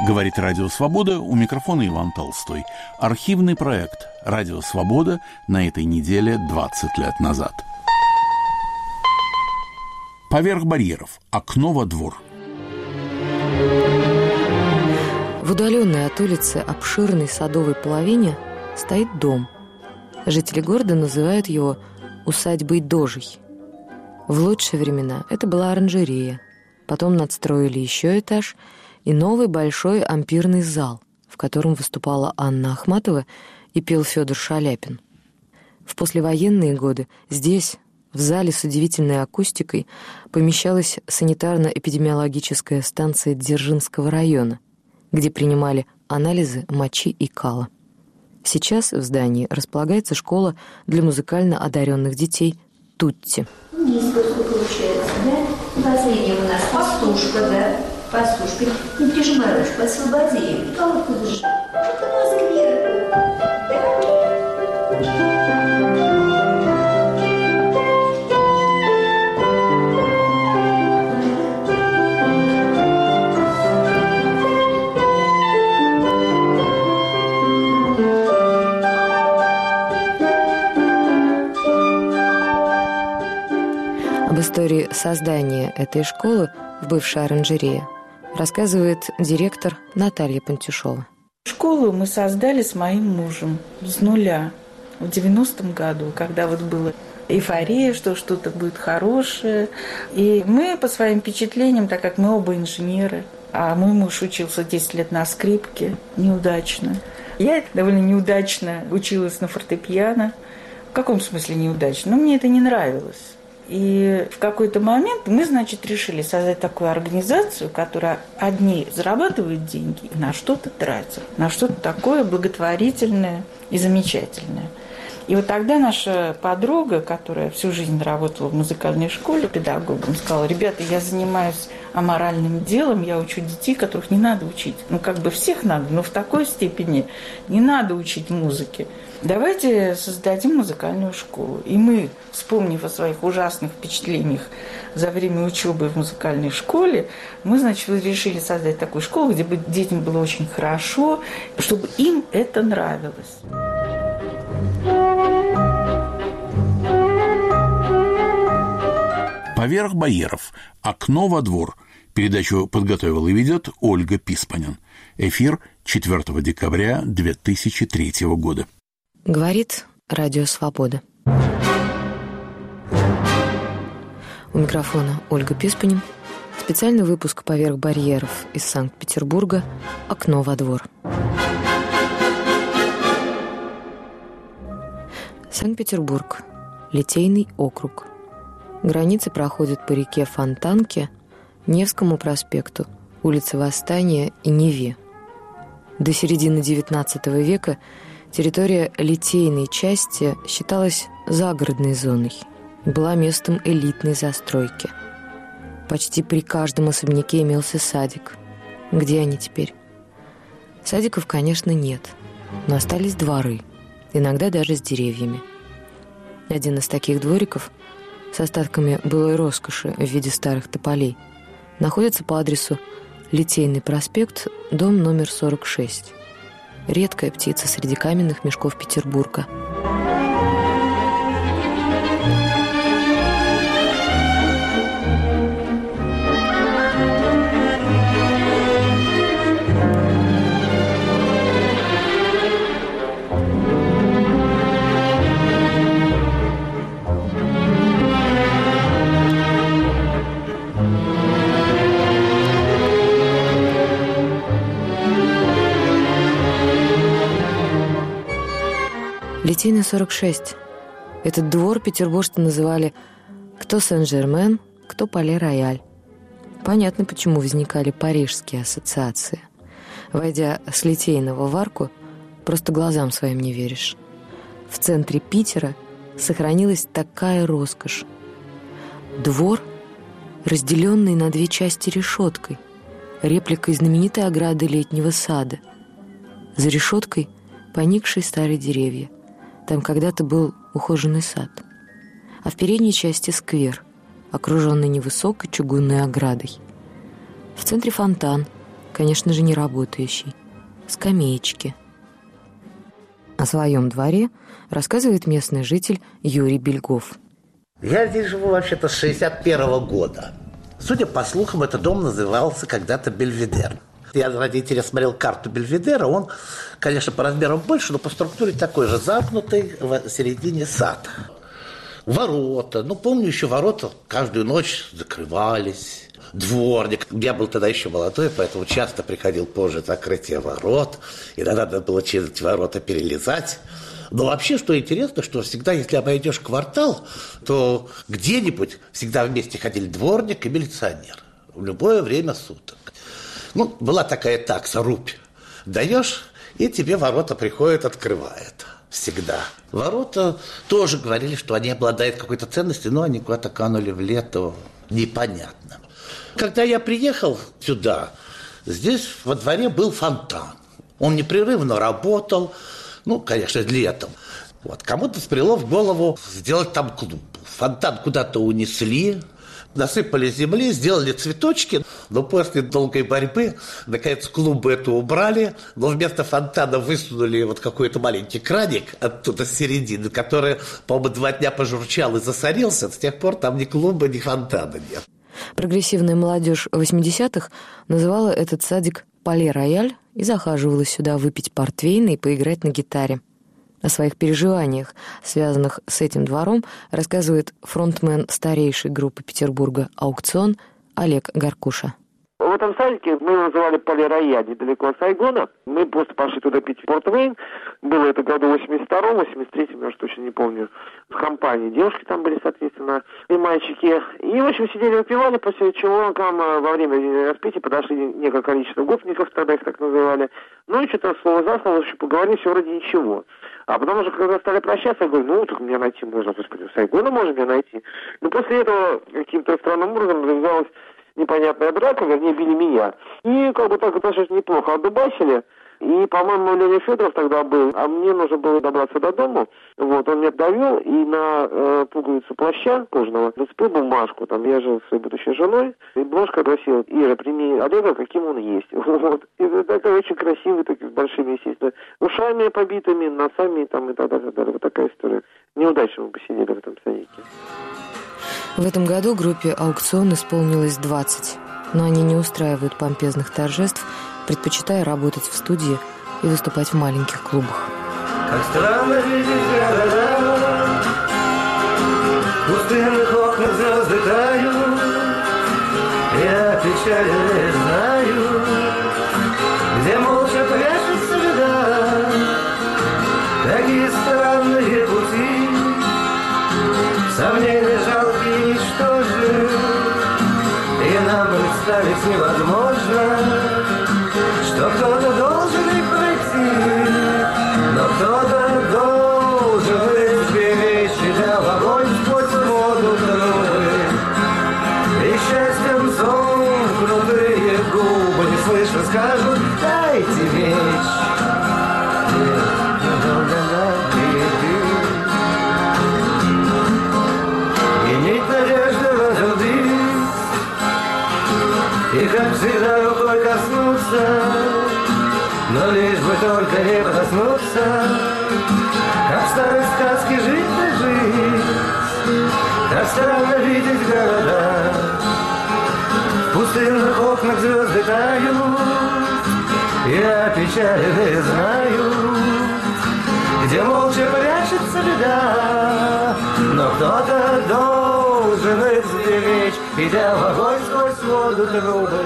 Говорит Радио Свобода, у микрофона Иван Толстой. Архивный проект «Радио Свобода» на этой неделе 20 лет назад. Поверх барьеров. Окно во двор. В удаленной от улицы обширной садовой половине стоит дом. Жители города называют его усадьбой Дожей. В лучшие времена это была оранжерея. Потом надстроили еще этаж и новый большой ампирный зал, в котором выступала Анна Ахматова и пел Федор Шаляпин. В послевоенные годы здесь, в зале с удивительной акустикой, помещалась санитарно-эпидемиологическая станция Дзержинского района, где принимали анализы мочи и кала. Сейчас в здании располагается школа для музыкально одаренных детей «Тутти». Низко получается, да? Последняя у нас пастушка, да? Пастушка. Не прижимай ручку, освободи ее. Головку держи. Что-то нос кверху. Да? Об истории создания этой школы в бывшей оранжерее рассказывает директор Наталья Пантюшова. Школу мы создали с моим мужем с нуля в 90-м году, когда вот была эйфория, что что-то будет хорошее. И мы по своим впечатлениям, так как мы оба инженеры, а мой муж учился 10 лет на скрипке, неудачно. Я довольно неудачно училась на фортепиано. В каком смысле неудачно? Ну, мне это не нравилось. И в какой-то момент мы, значит, решили создать такую организацию, которая одни зарабатывает деньги и на что-то тратит, на что-то такое благотворительное и замечательное. И вот тогда наша подруга, которая всю жизнь работала в музыкальной школе педагогом, сказала: ребята, я занимаюсь аморальным делом, я учу детей, которых не надо учить. Ну, как бы всех надо, но в такой степени не надо учить музыке. Давайте создадим музыкальную школу. И мы, вспомнив о своих ужасных впечатлениях за время учебы в музыкальной школе, мы, значит, решили создать такую школу, где бы детям было очень хорошо, чтобы им это нравилось. Поверх барьеров. Окно во двор. Передачу подготовила и ведет Ольга Писпанин. Эфир 4 декабря 2003 года. Говорит Радио Свобода. У микрофона Ольга Писпанин. Специальный выпуск «Поверх барьеров» из Санкт-Петербурга. Окно во двор. Санкт-Петербург. Литейный округ. Границы проходят по реке Фонтанке, Невскому проспекту, улице Восстания и Неве. До середины XIX века территория литейной части считалась загородной зоной и была местом элитной застройки. Почти при каждом особняке имелся садик. Где они теперь? Садиков, конечно, нет, но остались дворы, иногда даже с деревьями. Один из таких двориков с остатками былой роскоши в виде старых тополей находится по адресу Литейный проспект, дом номер 46. Редкая птица среди каменных мешков Петербурга. Литейный 46. Этот двор петербуржцы называли кто Сен-Жермен, кто Пале-Рояль. Понятно, почему возникали парижские ассоциации. Войдя с Литейного в арку, просто глазам своим не веришь. В центре Питера сохранилась такая роскошь. Двор, разделенный на две части решеткой, репликой знаменитой ограды летнего сада. За решеткой поникшие старые деревья. Там когда-то был ухоженный сад. А в передней части сквер, окруженный невысокой чугунной оградой. В центре фонтан, конечно же, не работающий. Скамеечки. О своем дворе рассказывает местный житель Юрий Бельгов. Я здесь живу вообще-то с 61-го года. Судя по слухам, этот дом назывался когда-то Бельведер. Я ради интереса смотрел карту Бельведера. Он, конечно, по размерам больше, но по структуре такой же, замкнутый в середине сад. Ворота. Помню, еще ворота каждую ночь закрывались. Дворник. Я был тогда еще молодой, поэтому часто приходил позже закрытие ворот. Иногда надо было через эти ворота перелезать. Но вообще, что интересно, что всегда, если обойдешь квартал, то где-нибудь всегда вместе ходили дворник и милиционер. В любое время суток. Была такая такса, рубь. Даешь, и тебе ворота приходят, открывают. Всегда. Ворота тоже говорили, что они обладают какой-то ценностью, но они куда-то канули в лету. Непонятно. Когда я приехал сюда, здесь во дворе был фонтан. Он непрерывно работал, конечно, летом. Кому-то спряло в голову сделать там клуб. Фонтан куда-то унесли, насыпали земли, сделали цветочки. Но после долгой борьбы, наконец, клубы это убрали, но вместо фонтана высунули какой-то маленький краник оттуда с середины, который, по-моему, 2 дня пожурчал и засорился. С тех пор там ни клуба, ни фонтана нет. Прогрессивная молодежь 80-х называла этот садик «Пале-Рояль» и захаживала сюда выпить портвейна и поиграть на гитаре. О своих переживаниях, связанных с этим двором, рассказывает фронтмен старейшей группы Петербурга «Аукцион» Олег Гаркуша. В этом садике мы его называли «Пале-Рояль», недалеко от Сайгона. Мы просто пошли туда пить портвейн. Было это году 82-м, 83-м, я уж точно не помню. В компании девушки там были, соответственно, и мальчики. И, в общем, сидели, выпивали, после чего к нам во время распития подошли некое количество гопников, тогда их так называли. И что-то слово за слово, поговорили, все вроде ничего. А потом уже, когда стали прощаться, я говорю, так меня найти можно, господи, в Сайгона можно меня найти. После этого каким-то странным образом завязалась непонятная драка, вернее, били меня. И так достаточно неплохо отдубасили. И, по-моему, Леня Федоров тогда был, а мне нужно было добраться до дома. Он меня довел и на пуговицу плаща кожаного нацепил бумажку. Я жил с своей будущей женой. И бумажка гласила: Ира, прими Олега, каким он есть. И такой очень красивый, такой, с большими, естественно, ушами побитыми, носами и так далее. Вот такая история. Неудачно мы посидели в этом садике. В этом году группе «Аукцион» исполнилось 20, но они не устраивают помпезных торжеств, предпочитая работать в студии и выступать в маленьких клубах. Как странно видеть города, в пустынных окнах звезды тают, я печали знаю, где молча прячется беда, такие странные пути, сомнения жалкие, ничтожны, и нам представить невозможно, что кто-то должен их пройти, но кто-то должен их беречь, идя в огонь сквозь воду трубы. И счастьем сомкнутые губы неслышно скажут: дайте меч. И нить надежды возродить, и как всегда рукой коснуться, но лишь бы только не коснуться, как в старой сказке жить да жить, как странно видеть города, в пустынных окнах звезды тают, я печали знаю, где молча прячется беда, но кто-то должен их сберечь, идя в огонь сквозь воду трубы.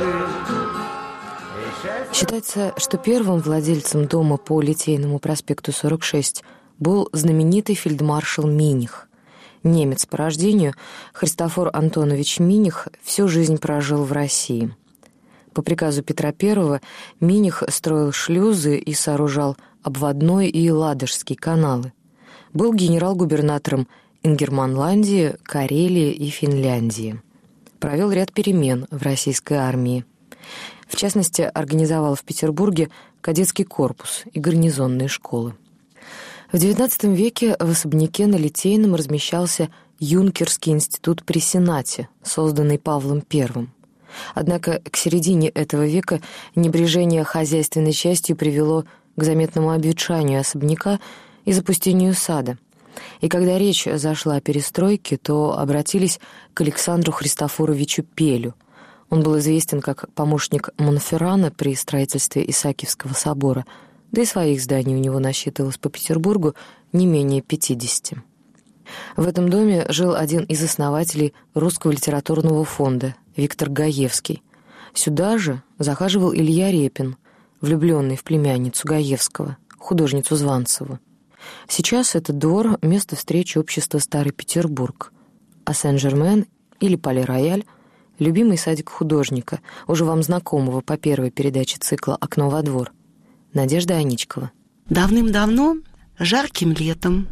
Считается, что первым владельцем дома по Литейному проспекту 46 был знаменитый фельдмаршал Миних. Немец по рождению, Христофор Антонович Миних всю жизнь прожил в России. По приказу Петра I Миних строил шлюзы и сооружал обводной и Ладожский каналы. Был генерал-губернатором Ингерманландии, Карелии и Финляндии. Провел ряд перемен в российской армии. В частности, организовал в Петербурге кадетский корпус и гарнизонные школы. В XIX веке в особняке на Литейном размещался Юнкерский институт при Сенате, созданный Павлом I. Однако к середине этого века небрежение хозяйственной частью привело к заметному обветшанию особняка и запустению сада. И когда речь зашла о перестройке, то обратились к Александру Христофоровичу Пелю. Он был известен как помощник Монферрана при строительстве Исаакиевского собора, да и своих зданий у него насчитывалось по Петербургу не менее 50. В этом доме жил один из основателей Русского литературного фонда, Виктор Гаевский. Сюда же захаживал Илья Репин, влюбленный в племянницу Гаевского, художницу Званцеву. Сейчас этот двор — место встречи общества «Старый Петербург», а Сен-Жермен или Пале-Рояль — любимый садик художника, уже вам знакомого по первой передаче цикла «Окно во двор», Надежда Аничкова. Давным-давно, жарким летом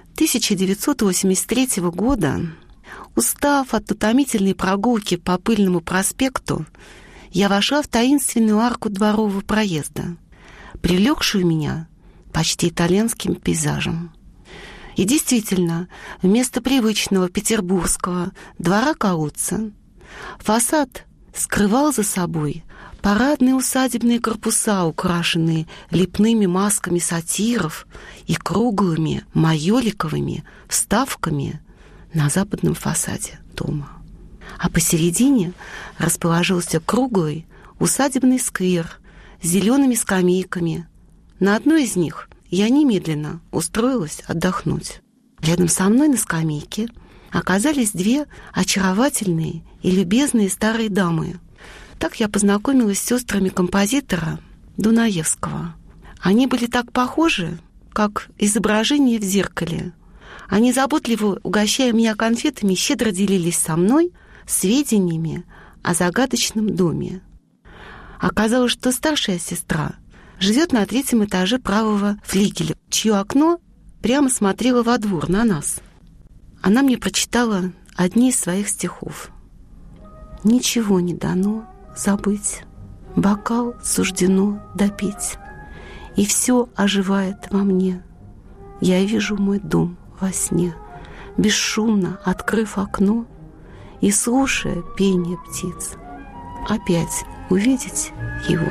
1983 года, устав от утомительной прогулки по Пыльному проспекту, я вошла в таинственную арку дворового проезда, прилегшую меня почти итальянским пейзажем. И действительно, вместо привычного петербургского двора-колодца фасад скрывал за собой парадные усадебные корпуса, украшенные лепными масками сатиров и круглыми майоликовыми вставками на западном фасаде дома. А посередине расположился круглый усадебный сквер с зелеными скамейками. На одной из них я немедленно устроилась отдохнуть. Рядом со мной на скамейке оказались две очаровательные и любезные старые дамы. Так я познакомилась с сестрами композитора Дунаевского. Они были так похожи, как изображение в зеркале. Они, заботливо угощая меня конфетами, щедро делились со мной сведениями о загадочном доме. Оказалось, что старшая сестра живет на 3-м этаже правого флигеля, чье окно прямо смотрело во двор на нас. Она мне прочитала одни из своих стихов. «Ничего не дано забыть, бокал суждено допить, и все оживает во мне. Я вижу мой дом во сне, бесшумно открыв окно и слушая пение птиц, опять увидеть его».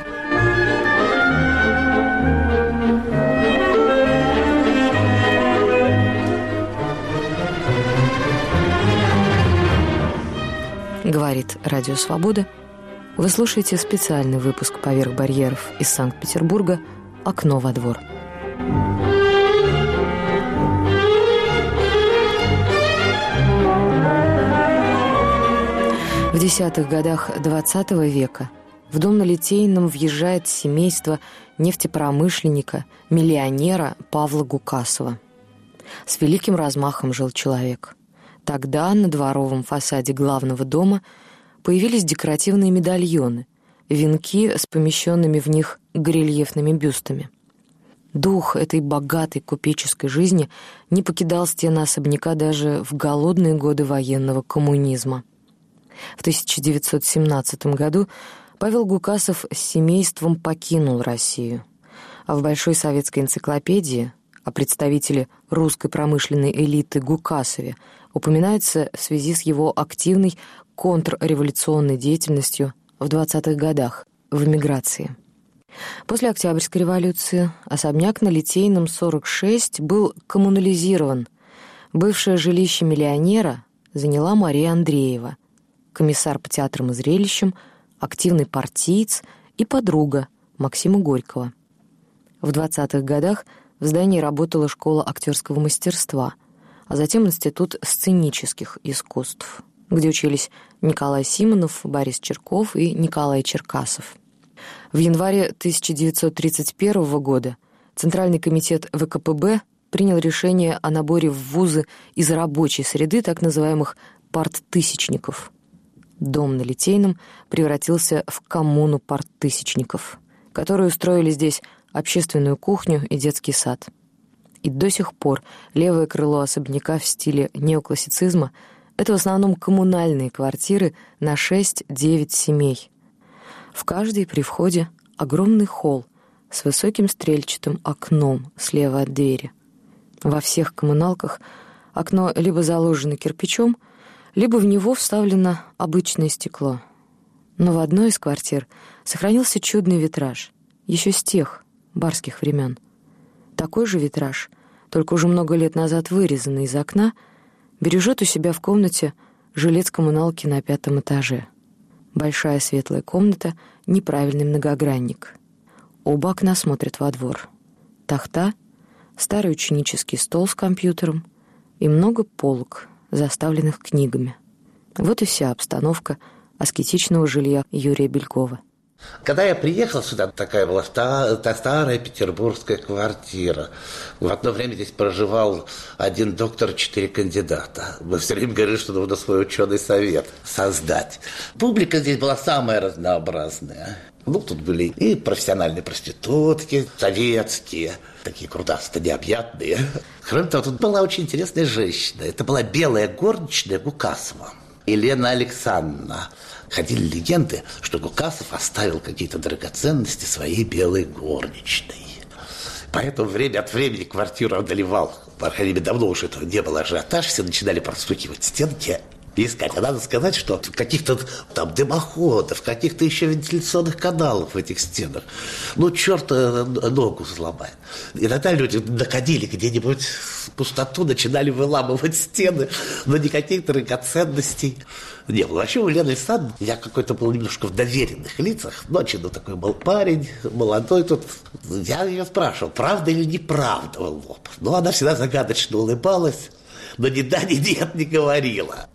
Говорит Радио Свобода. Вы слушаете специальный выпуск «Поверх барьеров» из Санкт-Петербурга «Окно во двор». В 10-х годах XX века в дом на Литейном въезжает семейство нефтепромышленника, миллионера Павла Гукасова. С великим размахом жил человек. Тогда на дворовом фасаде главного дома появились декоративные медальоны, венки с помещенными в них горельефными бюстами. Дух этой богатой купеческой жизни не покидал стены особняка даже в голодные годы военного коммунизма. В 1917 году Павел Гукасов с семейством покинул Россию, а в Большой советской энциклопедии о представителе русской промышленной элиты Гукасове упоминается в связи с его активной контрреволюционной деятельностью в 20-х годах в эмиграции. После Октябрьской революции особняк на Литейном, 46, был коммунализирован. Бывшее жилище миллионера заняла Мария Андреева, комиссар по театрам и зрелищам, активный партиец и подруга Максима Горького. В 20-х годах в здании работала школа актерского мастерства, а затем Институт сценических искусств, где учились Николай Симонов, Борис Черков и Николай Черкасов. В январе 1931 года Центральный комитет ВКПБ принял решение о наборе в вузы из рабочей среды так называемых парттысячников. Дом на Литейном превратился в коммуну парттысячников, которые устроили здесь общественную кухню и детский сад. И до сих пор левое крыло особняка в стиле неоклассицизма — это в основном коммунальные квартиры на 6-9 семей. В каждой при входе огромный холл с высоким стрельчатым окном слева от двери. Во всех коммуналках окно либо заложено кирпичом, либо в него вставлено обычное стекло. Но в одной из квартир сохранился чудный витраж, еще с тех барских времен. Такой же витраж, только уже много лет назад вырезанный из окна, бережет у себя в комнате жилец коммуналки на 5-м этаже. Большая светлая комната, неправильный многогранник. Оба окна смотрят во двор. Тахта, старый ученический стол с компьютером и много полок, заставленных книгами. Вот и вся обстановка аскетичного жилья Юрия Белькова. Когда я приехал сюда, такая была старая петербургская квартира. В одно время здесь проживал 1 доктор, 4 кандидата. Мы все время говорили, что нужно свой ученый совет создать. Публика здесь была самая разнообразная. Тут были и профессиональные проститутки, советские, такие крутастые, необъятные. Кроме того, тут была очень интересная женщина. Это была белая горничная Гукасова, Елена Александровна. Ходили легенды, что Гукасов оставил какие-то драгоценности своей белой горничной. Поэтому время от времени квартиру одолевал. По крайней мере, давно уже этого не было ажиотаж. Все начинали простукивать стенки и искать. А надо сказать, что каких-то там дымоходов, каких-то еще вентиляционных каналов в этих стенах. Черт ногу сломает. Иногда люди находили где-нибудь в пустоту, начинали выламывать стены, но никаких драгоценностей не было. Вообще у Лены Александровны я какой-то был немножко в доверенных лицах. Ночью такой был парень, молодой тут. Я ее спрашивал, правда или неправда в лоб. Она всегда загадочно улыбалась, но ни да, ни нет не говорила.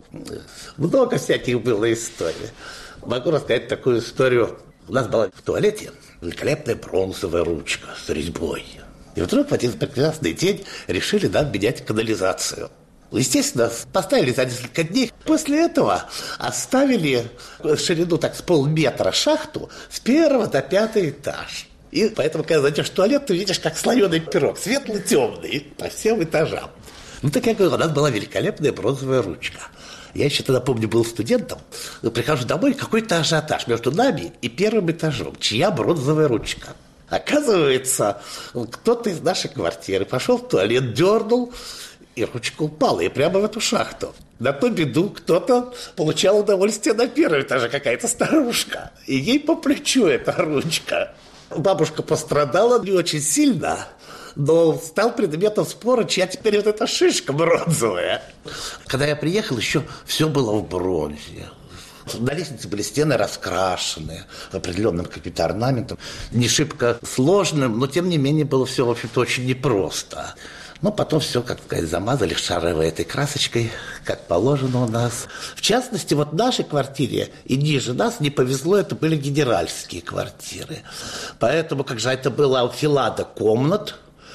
Много всяких было историй. Могу рассказать такую историю. У нас была в туалете великолепная бронзовая ручка с резьбой. И вдруг в один прекрасный день решили нам менять канализацию. Естественно, поставили за несколько дней. После этого оставили ширину с полметра шахту с 1 до 5 этаж. И поэтому, когда зайдешь в туалет, ты видишь, как слоеный пирог, светло-темный, по всем этажам. Так я говорю, у нас была великолепная бронзовая ручка. Я еще тогда, помню, был студентом. Прихожу домой, какой-то ажиотаж между нами и 1 этажом. Чья бронзовая ручка? Оказывается, кто-то из нашей квартиры пошел в туалет, дернул, и ручка упала, и прямо в эту шахту. На ту беду кто-то получал удовольствие на 1 этаже, какая-то старушка. И ей по плечу эта ручка. Бабушка пострадала не очень сильно, но стал предметом спора, чья теперь вот эта шишка бронзовая. Когда я приехал, еще все было в бронзе. На лестнице были стены раскрашены определенным каким-то орнаментом. Не шибко сложным, но тем не менее было все, в общем-то, очень непросто. Но потом все, как сказать, замазали шаровой этой красочкой, как положено у нас. В частности, в нашей квартире и ниже нас не повезло, это были генеральские квартиры. Поэтому, как же это было, анфилада комнат.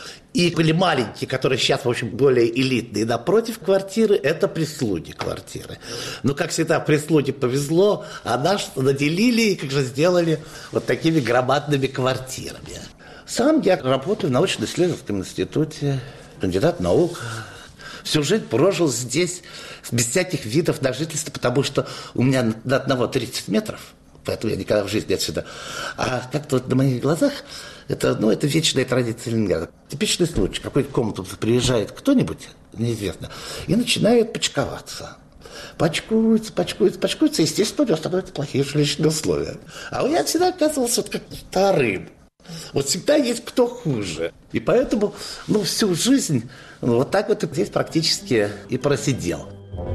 И были маленькие, которые сейчас, в общем, более элитные. Напротив квартиры – это прислуги квартиры. Но, как всегда, прислуге повезло, а нас наделили и, как же, сделали вот такими громадными квартирами. Сам я работаю в научно-исследовательском институте, кандидат наук. Всю жизнь прожил здесь без всяких видов на жительство, потому что у меня до одного 30 метров, поэтому я никогда в жизни отсюда. А как-то вот на моих глазах это вечная традиция Ленинграда. Типичный случай. В какую-то комнату приезжает кто-нибудь, неизвестно, и начинает почковаться. Почкуется, естественно, у него становятся плохие жилищные условия. А у меня всегда оказывался как вторым. Вот всегда есть кто хуже. И поэтому, всю жизнь вот так вот здесь практически и просидел.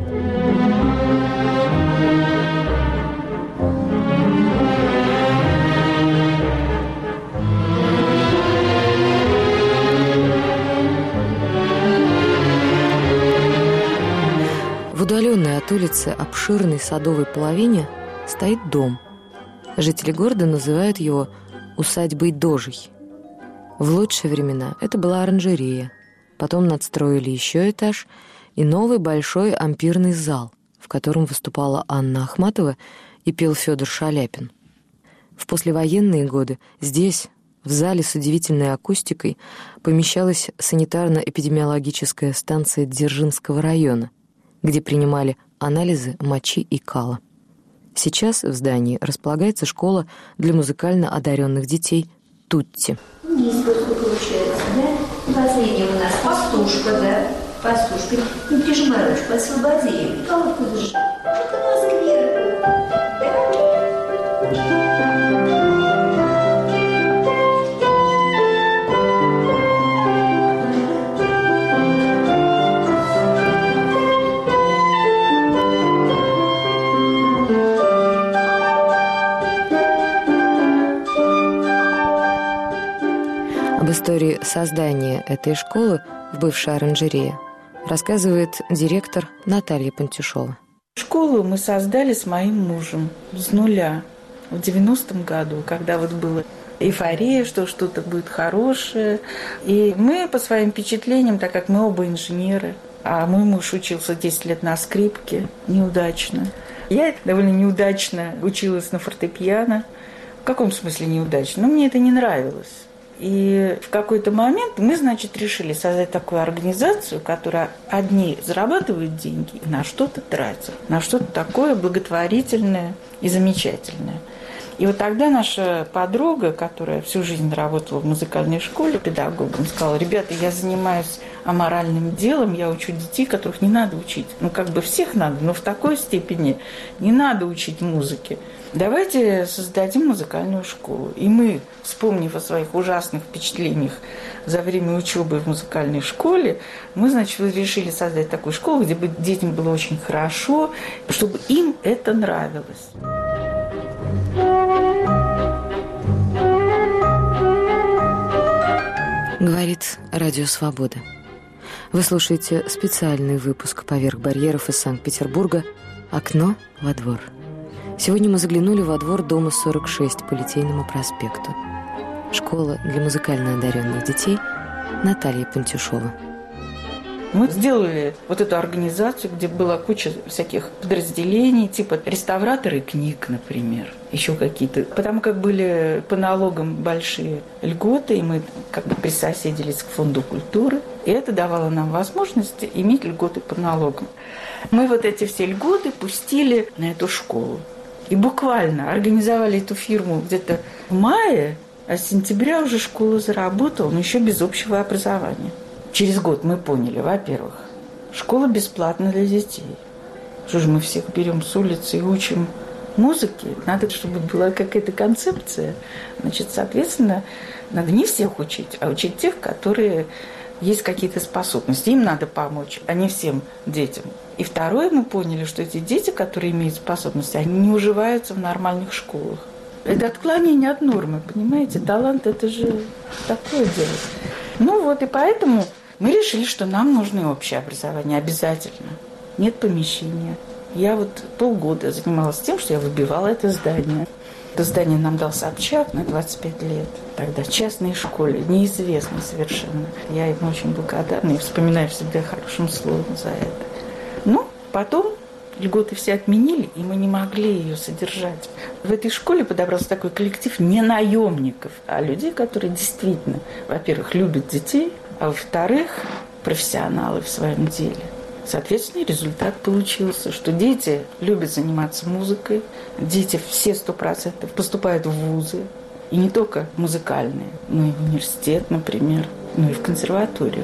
В удаленной от улицы обширной садовой половине стоит дом. Жители города называют его усадьбой Дожей. В лучшие времена это была оранжерея. Потом надстроили еще этаж и новый большой ампирный зал, в котором выступала Анна Ахматова и пел Федор Шаляпин. В послевоенные годы здесь, в зале с удивительной акустикой, помещалась санитарно-эпидемиологическая станция Дзержинского района, где принимали анализы мочи и кала. Сейчас в здании располагается школа для музыкально одаренных детей «Тутти». Низко получается, да? Последний у нас пастушка, да? Пастушка. Не прижимай ручку, освободи. Колодку держи. Ну-ка, нос кверху. Да? истории создания этой школы в бывшей оранжерее рассказывает директор Наталья Пантюшова. Школу мы создали с моим мужем с нуля в 90-м году, когда вот была эйфория, что что-то будет хорошее. И мы по своим впечатлениям, так как мы оба инженеры, а мой муж учился 10 лет на скрипке, неудачно. Я довольно неудачно училась на фортепиано. В каком смысле неудачно? Мне это не нравилось. И в какой-то момент мы, решили создать такую организацию, которая одни зарабатывают деньги и на что-то тратят, на что-то такое благотворительное и замечательное. И вот тогда наша подруга, которая всю жизнь работала в музыкальной школе педагогом, сказала: ребята, я занимаюсь аморальным делом, я учу детей, которых не надо учить. Всех надо, но в такой степени не надо учить музыке. Давайте создадим музыкальную школу. И мы, вспомнив о своих ужасных впечатлениях за время учебы в музыкальной школе, мы, решили создать такую школу, где бы детям было очень хорошо, чтобы им это нравилось. Говорит Радио Свобода. Вы слушаете специальный выпуск «Поверх барьеров» из Санкт-Петербурга «Окно во двор». Сегодня мы заглянули во двор дома 46 по Литейному проспекту. Школа для музыкально одаренных детей Наталья Пантюшова. Мы сделали вот эту организацию, где была куча всяких подразделений, типа реставраторы книг, например, еще какие-то. Потому как были по налогам большие льготы, и мы присоседились к фонду культуры, и это давало нам возможность иметь льготы по налогам. Мы вот эти все льготы пустили на эту школу. И буквально организовали эту фирму где-то в мае, а с сентября уже школа заработала, но еще без общего образования. Через год мы поняли, во-первых, школа бесплатна для детей. Что же мы всех берем с улицы и учим музыке? Надо, чтобы была какая-то концепция. Соответственно, надо не всех учить, а учить тех, которые есть какие-то способности. Им надо помочь, а не всем детям. И второе, мы поняли, что эти дети, которые имеют способности, они не уживаются в нормальных школах. Это отклонение от нормы, понимаете? Талант – это же такое дело. И поэтому мы решили, что нам нужно общее образование обязательно. Нет помещения. Я полгода занималась тем, что я выбивала это здание. Это здание нам дал Собчак на 25 лет. Тогда в частной школе, неизвестной совершенно. Я ему очень благодарна и вспоминаю всегда хорошим словом за это. Потом льготы все отменили, и мы не могли ее содержать. В этой школе подобрался такой коллектив не наемников, а людей, которые действительно, во-первых, любят детей, а во-вторых, профессионалы в своем деле. Соответственно, результат получился, что дети любят заниматься музыкой, дети все 100% поступают в вузы, и не только музыкальные, но и в университет, например, но и в консерваторию.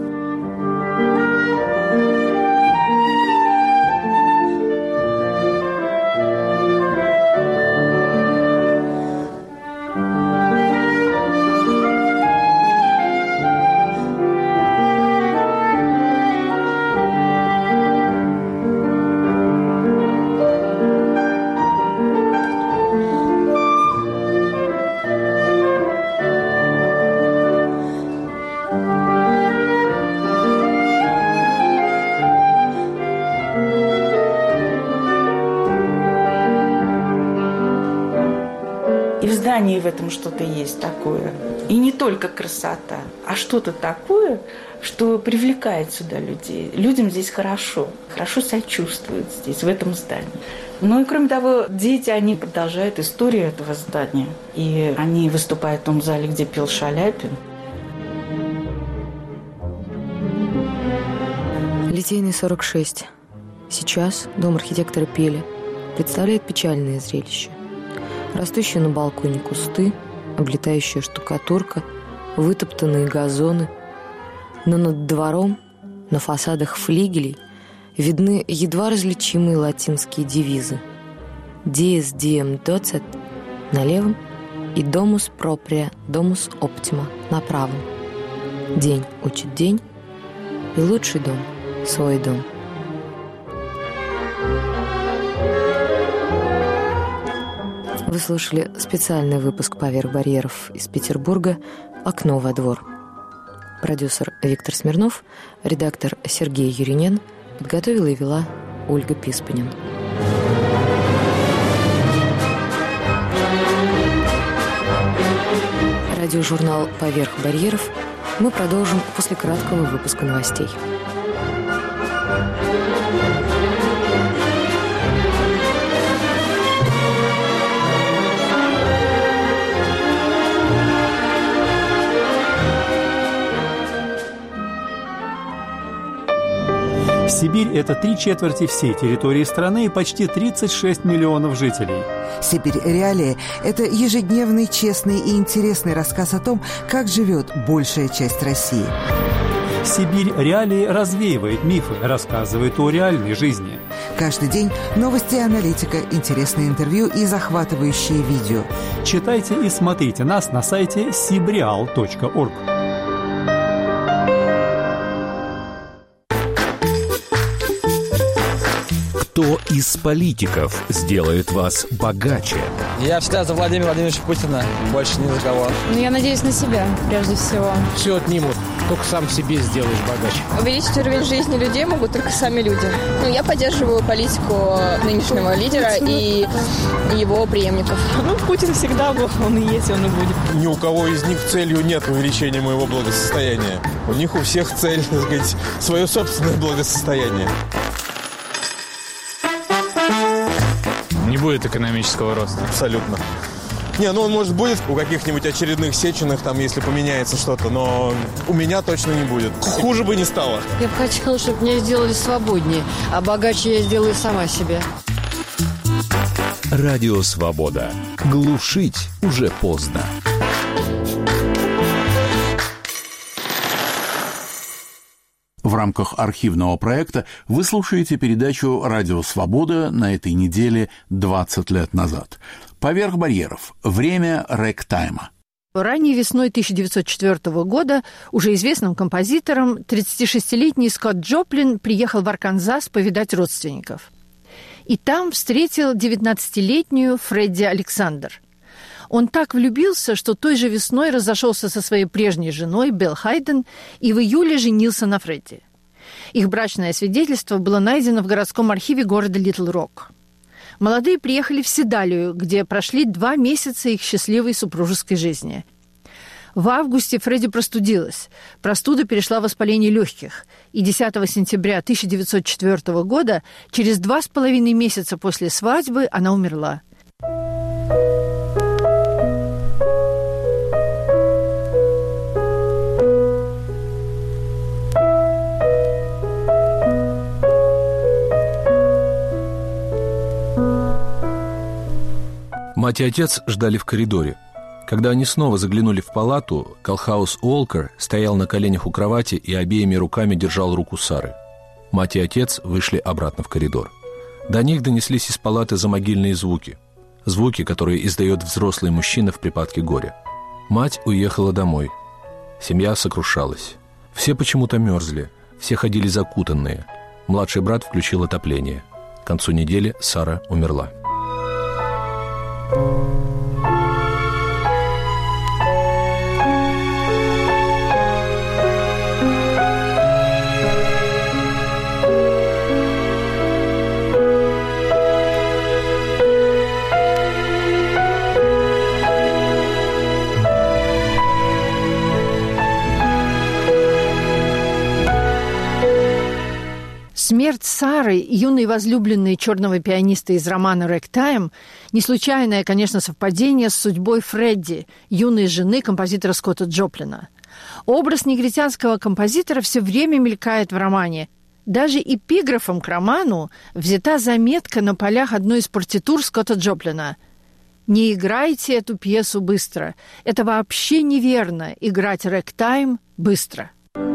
И в этом что-то есть такое. И не только красота, а что-то такое, что привлекает сюда людей. Людям здесь хорошо себя чувствуют здесь, в этом здании. И кроме того, дети, они продолжают историю этого здания. И они выступают в том зале, где пел Шаляпин. Литейный 46. Сейчас дом архитектора Пели представляет печальное зрелище. Растущие на балконе кусты, облетающая штукатурка, вытоптанные газоны. Но над двором, на фасадах флигелей, видны едва различимые латинские девизы. «Dies diem docet» на левом и «Domus propria, domus optima» на правом. День учит день, и лучший дом — свой дом. Вы слушали специальный выпуск «Поверх барьеров» из Петербурга «Окно во двор». Продюсер Виктор Смирнов, редактор Сергей Юринен, подготовила и вела Ольга Писпанин. Радиожурнал «Поверх барьеров» мы продолжим после краткого выпуска новостей. Сибирь – это 3/4 всей территории страны и почти 36 миллионов жителей. «Сибирь. Реалии» – это ежедневный, честный и интересный рассказ о том, как живет большая часть России. «Сибирь. Реалии» развеивает мифы, рассказывает о реальной жизни. Каждый день новости и аналитика, интересные интервью и захватывающие видео. Читайте и смотрите нас на сайте sibreal.org. Кто из политиков сделает вас богаче? Я всегда за Владимира Владимировича Путина, больше ни за кого. Я надеюсь на себя, прежде всего. Все отнимут, только сам себе сделаешь богаче. Увеличить уровень жизни людей могут только сами люди. Я поддерживаю политику нынешнего лидера и его преемников. Путин всегда был, он и есть, он и будет. Ни у кого из них целью нет увеличения моего благосостояния. У них у всех цель, так сказать, свое собственное благосостояние. Не будет экономического роста. Абсолютно. Он, может, будет у каких-нибудь очередных Сеченых, там, если поменяется что-то, но у меня точно не будет. Хуже бы не стало. Я бы хотела, чтобы меня сделали свободнее, а богаче я сделаю сама себе. Радио «Свобода». Глушить уже поздно. В рамках архивного проекта вы слушаете передачу «Радио Свобода» на этой неделе 20 лет назад. «Поверх барьеров. Время рэгтайма». Ранней весной 1904 года уже известным композитором 36-летний Скотт Джоплин приехал в Арканзас повидать родственников. И там встретил 19-летнюю Фредди Александр. Он так влюбился, что той же весной разошелся со своей прежней женой Белл Хайден и в июле женился на Фредди. Их брачное свидетельство было найдено в городском архиве города Литл-Рок. Молодые приехали в Седалию, где прошли 2 месяца их счастливой супружеской жизни. В августе Фредди простудилась. Простуда перешла в воспаление легких. И 10 сентября 1904 года, через 2,5 месяца после свадьбы, она умерла. Мать и отец ждали в коридоре. Когда они снова заглянули в палату, Колхаус Уолкер стоял на коленях у кровати и обеими руками держал руку Сары. Мать и отец вышли обратно в коридор. До них донеслись из палаты замогильные звуки. Звуки, которые издает взрослый мужчина в припадке горя. Мать уехала домой. Семья сокрушалась. Все почему-то мерзли, все ходили закутанные. Младший брат включил отопление. К концу недели Сара умерла. Смерть Сары, юной возлюбленной черного пианиста из романа «Рэгтайм», не случайное, конечно, совпадение с судьбой Фредди, юной жены композитора Скотта Джоплина. Образ негритянского композитора все время мелькает в романе. Даже эпиграфом к роману взята заметка на полях одной из партитур Скотта Джоплина. «Не играйте эту пьесу быстро. Это вообще неверно, играть рэгтайм быстро».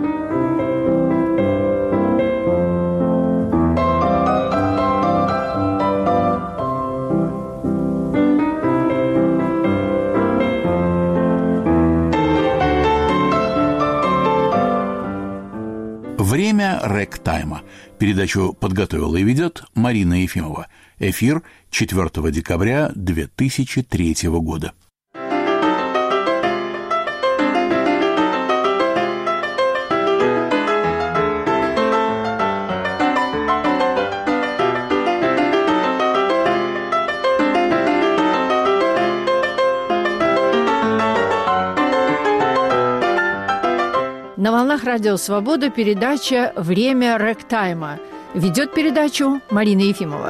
Время рэгтайма. Передачу подготовила и ведет Марина Ефимова. Эфир 4 декабря 2003 года. На волнах Радио Свобода передача «Время рэгтайма». Ведет передачу Марина Ефимова.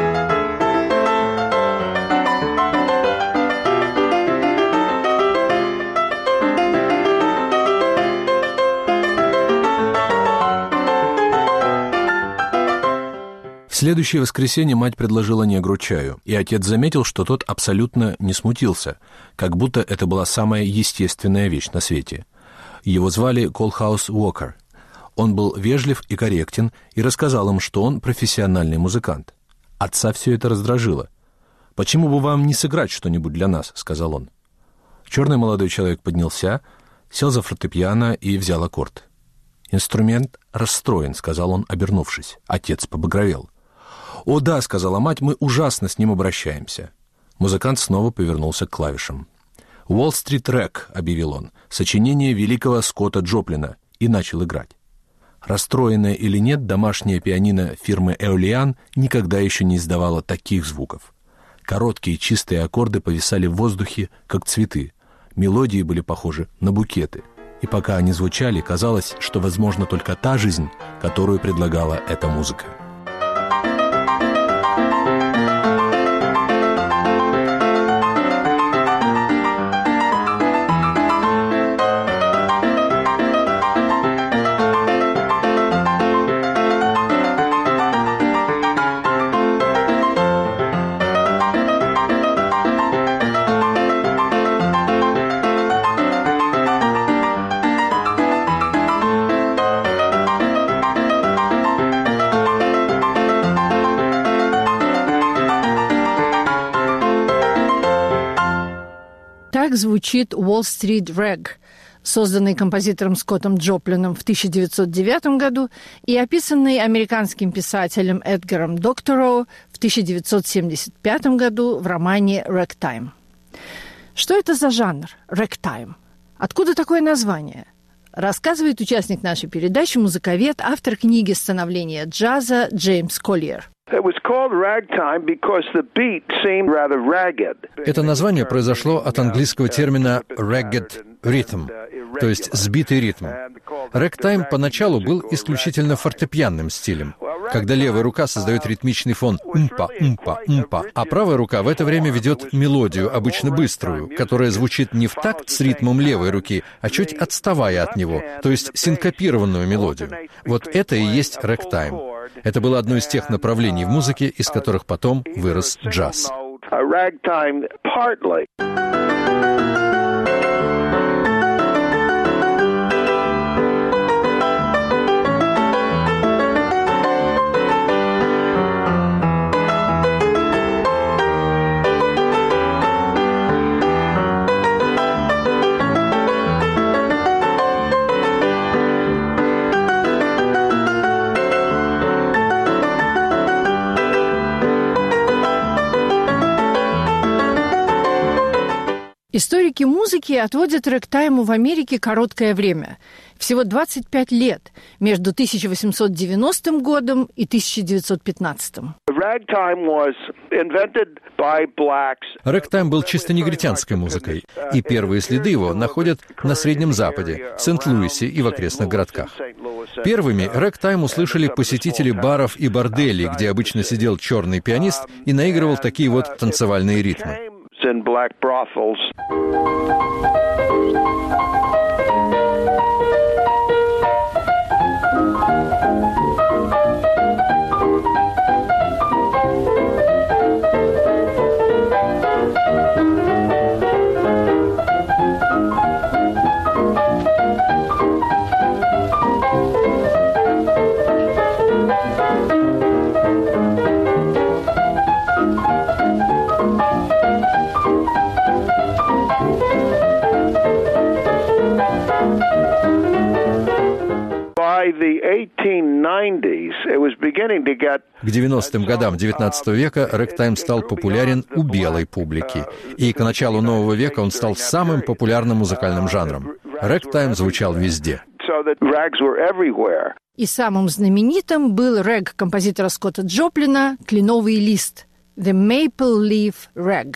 В следующее воскресенье мать предложила негру чаю, и отец заметил, что тот абсолютно не смутился, как будто это была самая естественная вещь на свете. Его звали Колхаус Уокер. Он был вежлив и корректен и рассказал им, что он профессиональный музыкант. Отца все это раздражило. «Почему бы вам не сыграть что-нибудь для нас?» — сказал он. Черный молодой человек поднялся, сел за фортепиано и взял аккорд. «Инструмент расстроен», — сказал он, обернувшись. Отец побагровел. «О да», — сказала мать, — «мы ужасно с ним обращаемся». Музыкант снова повернулся к клавишам. «Уолл-стрит Рэг», — объявил он, — «сочинение великого Скотта Джоплина», и начал играть. Расстроенное или нет, домашнее пианино фирмы «Эолиан» никогда еще не издавало таких звуков. Короткие чистые аккорды повисали в воздухе, как цветы. Мелодии были похожи на букеты. И пока они звучали, казалось, что возможна только та жизнь, которую предлагала эта музыка. Так звучит «Уолл-стрит Рэг», созданный композитором Скоттом Джоплином в 1909 году и описанный американским писателем Эдгаром Доктороу в 1975 году в романе «Рэгтайм». Что это за жанр «рэгтайм»? Откуда такое название? Рассказывает участник нашей передачи, музыковед, автор книги «Становление джаза» Джеймс Коллиер. Это название произошло от английского термина «ragged rhythm», то есть «сбитый ритм». Рэгтайм поначалу был исключительно фортепианным стилем, когда левая рука создает ритмичный фон «умпа, умпа, умпа», а правая рука в это время ведет мелодию, обычно быструю, которая звучит не в такт с ритмом левой руки, а чуть отставая от него, то есть синкопированную мелодию. Вот это и есть рэгтайм. Это было одно из тех направлений в музыке, из которых потом вырос джаз. Историки музыки отводят рэгтайму в Америке короткое время. Всего 25 лет между 1890 годом и 1915. Рэгтайм был чисто негритянской музыкой, и первые следы его находят на Среднем Западе, в Сент-Луисе и в окрестных городках. Первыми рэгтайм услышали посетители баров и борделей, где обычно сидел черный пианист и наигрывал такие вот танцевальные ритмы. In black brothels. К 90-м годам XIX века рэгтайм стал популярен у белой публики, и к началу нового века он стал самым популярным музыкальным жанром. Рэгтайм звучал везде. И самым знаменитым был рэг композитора Скотта Джоплина «Кленовый лист» – «The Maple Leaf Rag».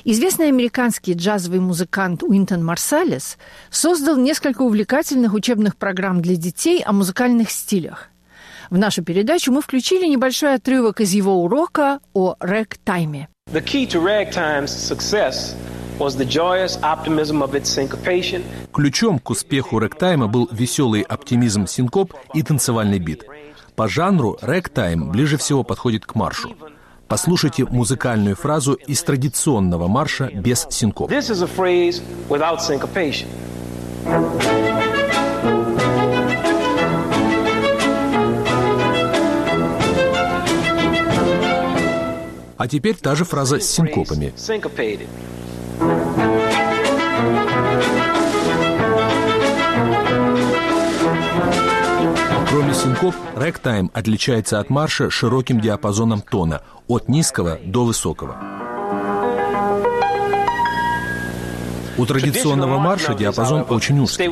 Известный американский джазовый музыкант Уинтон Марсалис создал несколько увлекательных учебных программ для детей о музыкальных стилях. В нашу передачу мы включили небольшой отрывок из его урока о рэг-тайме. Ключом к успеху рэг-тайма был веселый оптимизм синкоп и танцевальный бит. По жанру рэг-тайм ближе всего подходит к маршу. Послушайте музыкальную фразу из традиционного марша без синкоп. А теперь та же фраза с синкопами. Кроме синкоп, рэг-тайм отличается от марша широким диапазоном тона, от низкого до высокого. У традиционного марша диапазон очень узкий.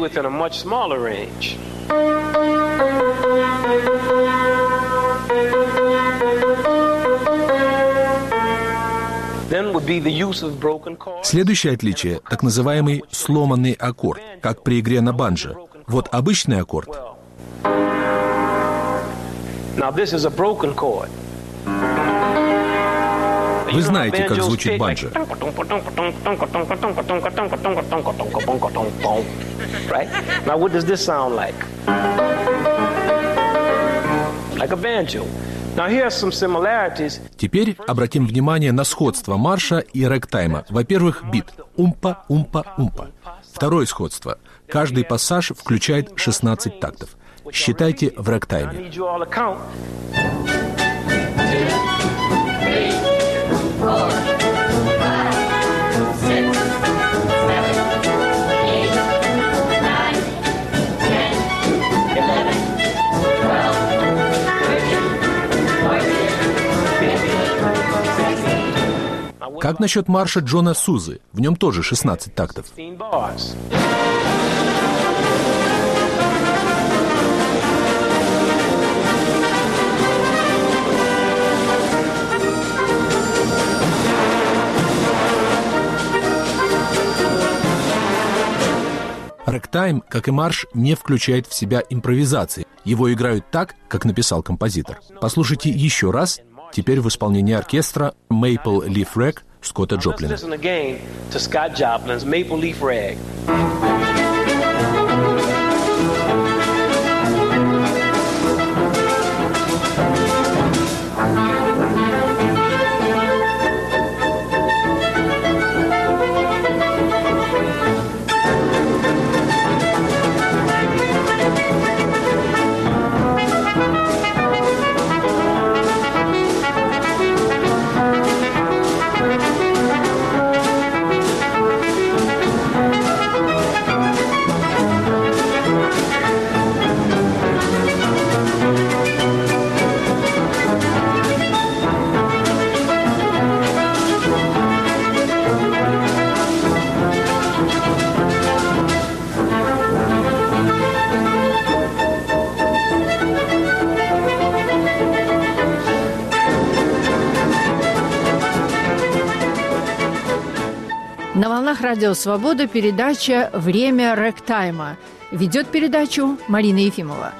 Следующее отличие – так называемый сломанный аккорд, как при игре на банджо. Вот обычный аккорд. Вы знаете, как звучит банджо. Теперь обратим внимание на сходство марша и рэг-тайма. Во-первых, бит – умпа-умпа-умпа. Второе сходство – каждый пассаж включает 16 тактов. Считайте в рэг-тайме. Как насчет марша Джона Сузы? В нем тоже 16 тактов. Рэг-тайм, как и марш, не включает в себя импровизации. Его играют так, как написал композитор. Послушайте еще раз, теперь в исполнении оркестра Maple Leaf Rag Скотта Джоплина. На волнах Радио Свобода передача «Время рэг-тайма». Ведет передачу Марина Ефимова.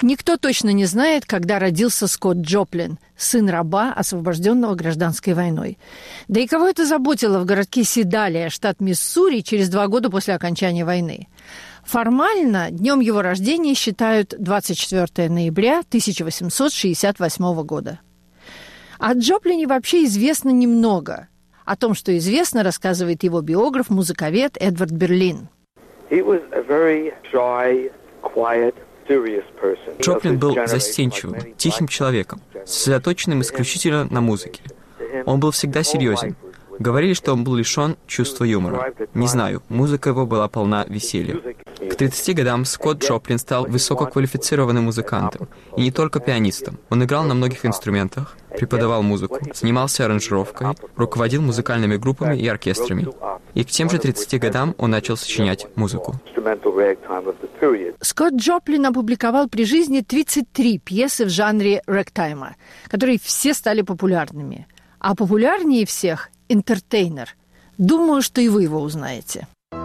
Никто точно не знает, когда родился Скотт Джоплин, сын раба, освобожденного гражданской войной. Да и кого это заботило в городке Седалия, штат Миссури, через 2 года после окончания войны? Формально днем его рождения считают 24 ноября 1868 года. О Джоплине вообще известно немного. О том, что известно, рассказывает его биограф-музыковед Эдвард Берлин. Джоплин был застенчивым, тихим человеком, сосредоточенным исключительно на музыке. Он был всегда серьезен. Говорили, что он был лишен чувства юмора. Не знаю, музыка его была полна веселья. К 30 годам Скотт Джоплин стал высококвалифицированным музыкантом, и не только пианистом. Он играл на многих инструментах, преподавал музыку, занимался аранжировкой, руководил музыкальными группами и оркестрами. И к тем же 30 годам он начал сочинять музыку. Скотт Джоплин опубликовал при жизни 33 пьесы в жанре рэгтайма, которые все стали популярными. А популярнее всех – «Энтертейнер». Думаю, что и вы его узнаете.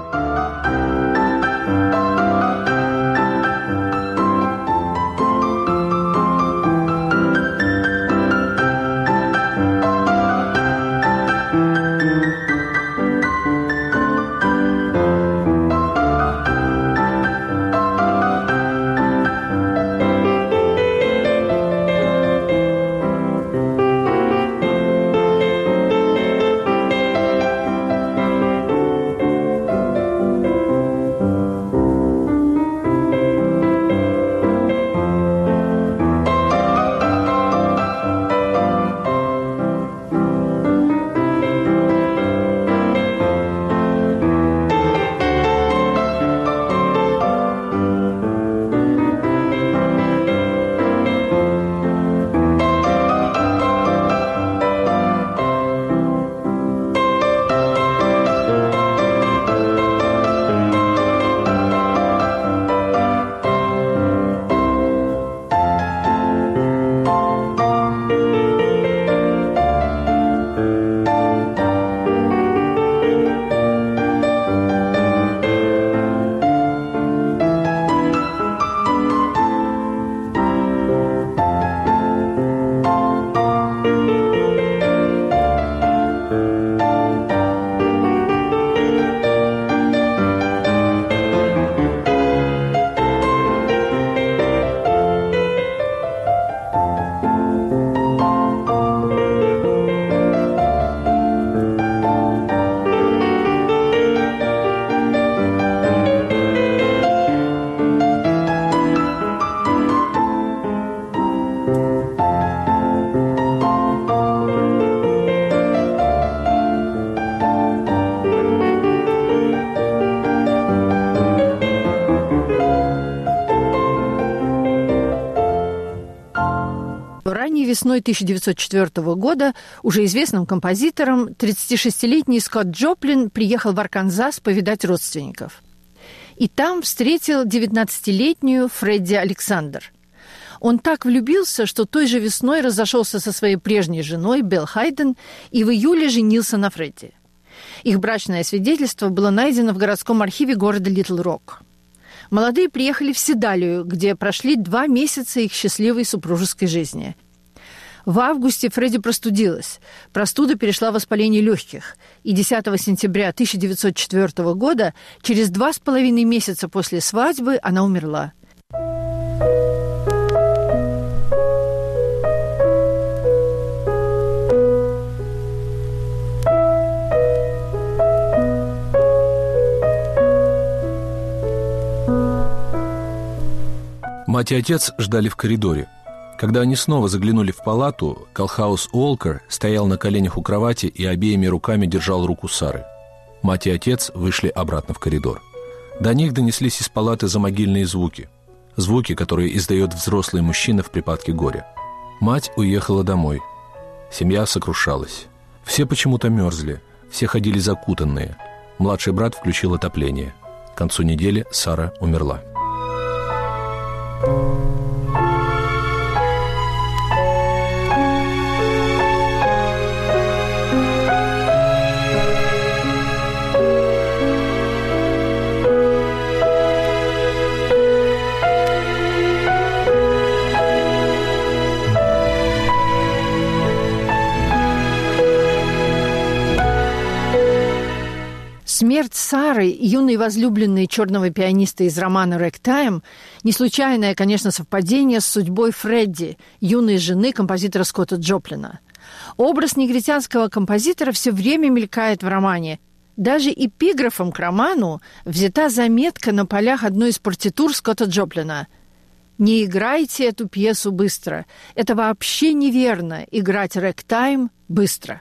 Весной 1904 года уже известным композитором 36-летний Скотт Джоплин приехал в Арканзас повидать родственников. И там встретил 19-летнюю Фредди Александр. Он так влюбился, что той же весной разошелся со своей прежней женой Белл Хайден и в июле женился на Фредди. Их брачное свидетельство было найдено в городском архиве города Литл-Рок. Молодые приехали в Седалию, где прошли 2 месяца их счастливой супружеской жизни. В августе Фредди простудилась. Простуда перешла в воспаление легких. И 10 сентября 1904 года, через 2,5 месяца после свадьбы, она умерла. Мать и отец ждали в коридоре. Когда они снова заглянули в палату, Калхаус Уолкер стоял на коленях у кровати и обеими руками держал руку Сары. Мать и отец вышли обратно в коридор. До них донеслись из палаты замогильные звуки. Звуки, которые издает взрослый мужчина в припадке горя. Мать уехала домой. Семья сокрушалась. Все почему-то мерзли, все ходили закутанные. Младший брат включил отопление. К концу недели Сара умерла. Сары, юной возлюбленной черного пианиста из романа «Рэктайм», не случайное, конечно, совпадение с судьбой Фредди, юной жены композитора Скотта Джоплина. Образ негритянского композитора все время мелькает в романе. Даже эпиграфом к роману взята заметка на полях одной из партитур Скотта Джоплина. «Не играйте эту пьесу быстро. Это вообще неверно – играть рэктайм быстро».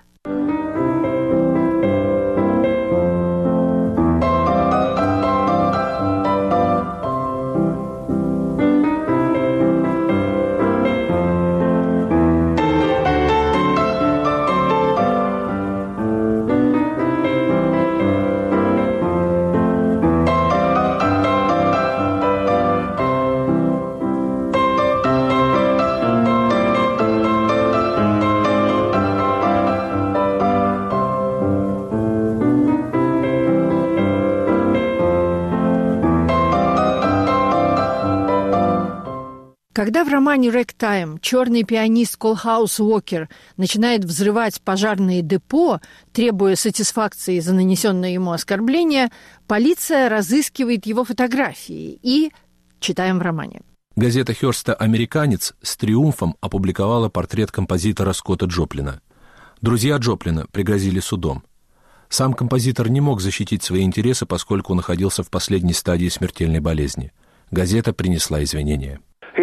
Когда в романе «Рэктайм» черный пианист Колхаус Уокер начинает взрывать пожарные депо, требуя сатисфакции за нанесенное ему оскорбление, полиция разыскивает его фотографии и... Читаем в романе. Газета Хёрста «Американец» с триумфом опубликовала портрет композитора Скотта Джоплина. Друзья Джоплина пригрозили судом. Сам композитор не мог защитить свои интересы, поскольку находился в последней стадии смертельной болезни. Газета принесла извинения.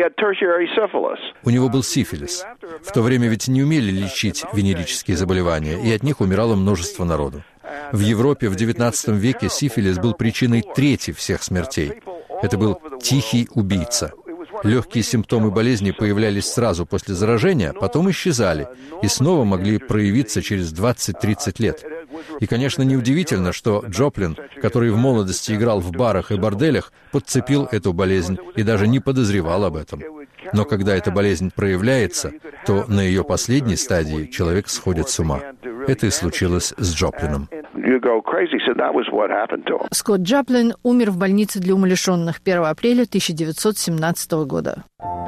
У него был сифилис. В то время ведь не умели лечить венерические заболевания, и от них умирало множество народу. В Европе в XIX веке сифилис был причиной трети всех смертей. Это был тихий убийца. Легкие симптомы болезни появлялись сразу после заражения, потом исчезали и снова могли проявиться через 20-30 лет. И, конечно, неудивительно, что Джоплин, который в молодости играл в барах и борделях, подцепил эту болезнь и даже не подозревал об этом. Но когда эта болезнь проявляется, то на ее последней стадии человек сходит с ума. Это и случилось с Джоплином. Скотт Джоплин умер в больнице для умалишенных 1 апреля 1917 года.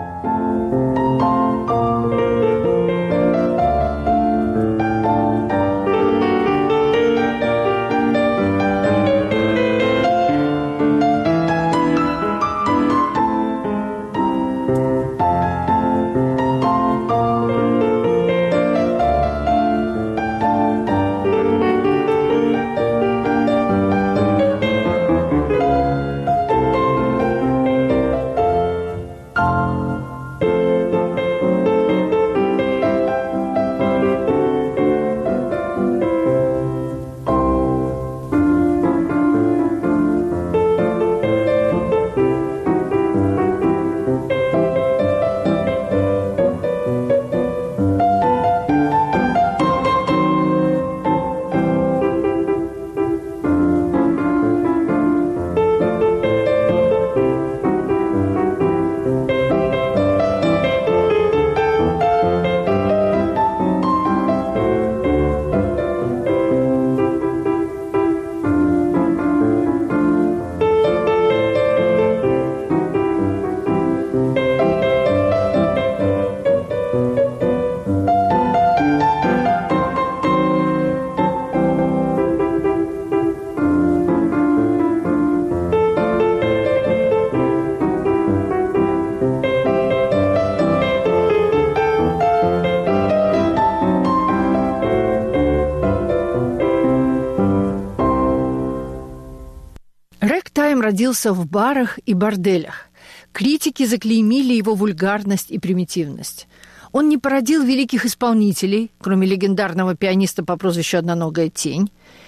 Рэктайм родился в барах и борделях. Критики заклеймили его вульгарность и примитивность. Он не породил великих исполнителей, кроме легендарного пианиста по прозвищу «Одноногая тень»,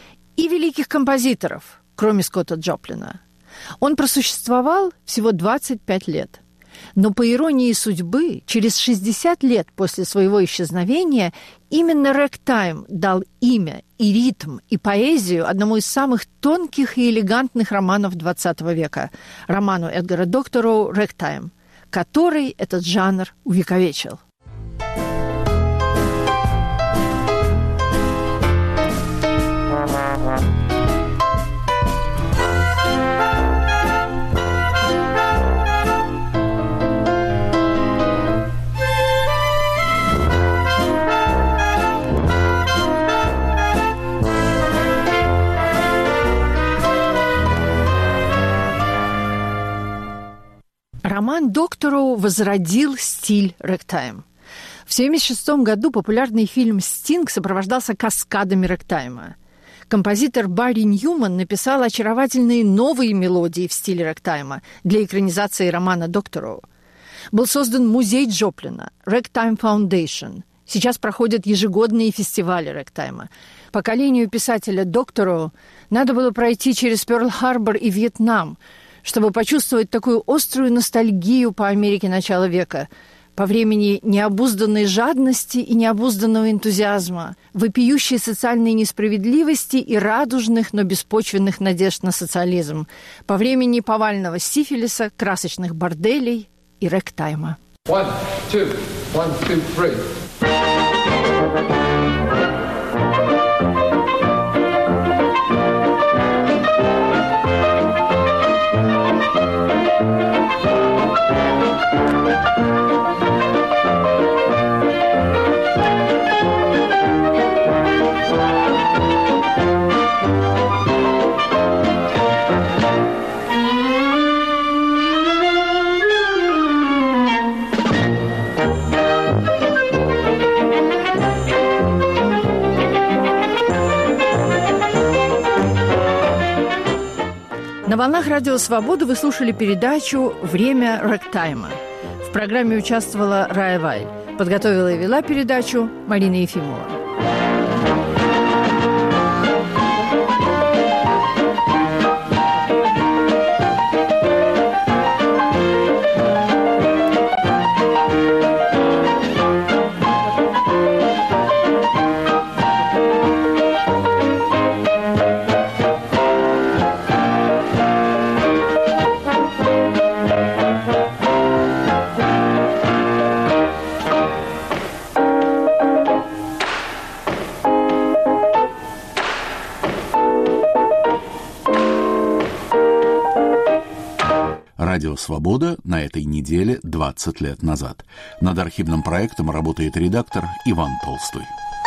и великих композиторов, кроме Скотта Джоплина. Он просуществовал всего 25 лет. Но, по иронии судьбы, через 60 лет после своего исчезновения именно рэктайм дал имя и ритм, и поэзию одному из самых тонких и элегантных романов XX века – роману Эдгара Доктороу «Рэктайм», который этот жанр увековечил. Роман Доктороу возродил стиль рэктайм. В 1976 году популярный фильм «Стинг» сопровождался каскадами рэктайма. Композитор Барри Ньюман написал очаровательные новые мелодии в стиле рэктайма для экранизации романа Доктороу. Был создан музей Джоплина «Ragtime Foundation». Сейчас проходят ежегодные фестивали рэктайма. Поколению писателя Доктороу надо было пройти через Пёрл-Харбор и Вьетнам, чтобы почувствовать такую острую ностальгию по Америке начала века, по времени необузданной жадности и необузданного энтузиазма, вопиющей социальной несправедливости и радужных, но беспочвенных надежд на социализм, по времени повального сифилиса, красочных борделей и рэктайма. 1, 2, 1, 2, 3. На волнах Радио Свобода вы слушали передачу «Время рэктайма». В программе участвовала Рая Вайль. Подготовила и вела передачу Марина Ефимова. Радио «Свобода» на этой неделе 20 лет назад. Над архивным проектом работает редактор Иван Толстой.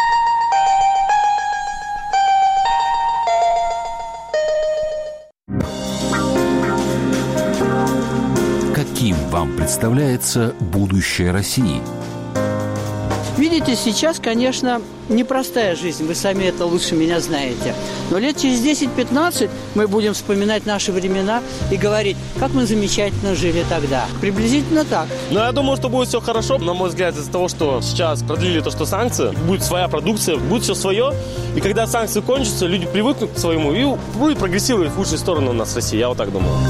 Каким вам представляется будущее России? Видите, сейчас, конечно, непростая жизнь, вы сами это лучше меня знаете. Но лет через 10-15 мы будем вспоминать наши времена и говорить, как мы замечательно жили тогда. Приблизительно так. Но я думаю, что будет все хорошо. На мой взгляд, из-за того, что сейчас продлили то, что санкции, будет своя продукция, будет все свое. И когда санкции кончатся, люди привыкнут к своему и будет прогрессировать в лучшую сторону у нас в России. Я вот так думаю.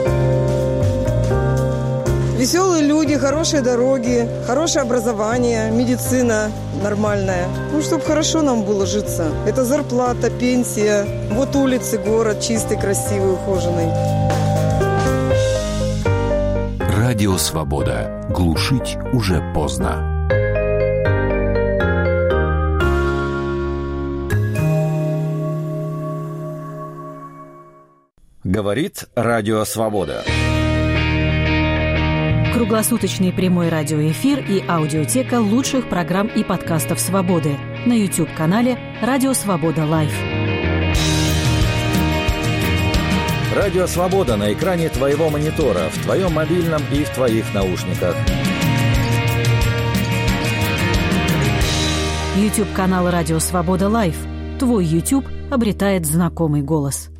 Веселые люди, хорошие дороги, хорошее образование, медицина нормальная. Ну, чтобы хорошо нам было житься. Это зарплата, пенсия. Вот улицы, город чистый, красивый, ухоженный. Радио «Свобода». Глушить уже поздно. Говорит Радио «Свобода». Круглосуточный прямой радиоэфир и аудиотека лучших программ и подкастов «Свободы» на YouTube-канале «Радио Свобода Лайв». Радио «Свобода» на экране твоего монитора, в твоем мобильном и в твоих наушниках. YouTube-канал «Радио Свобода Лайв». Твой YouTube обретает знакомый голос.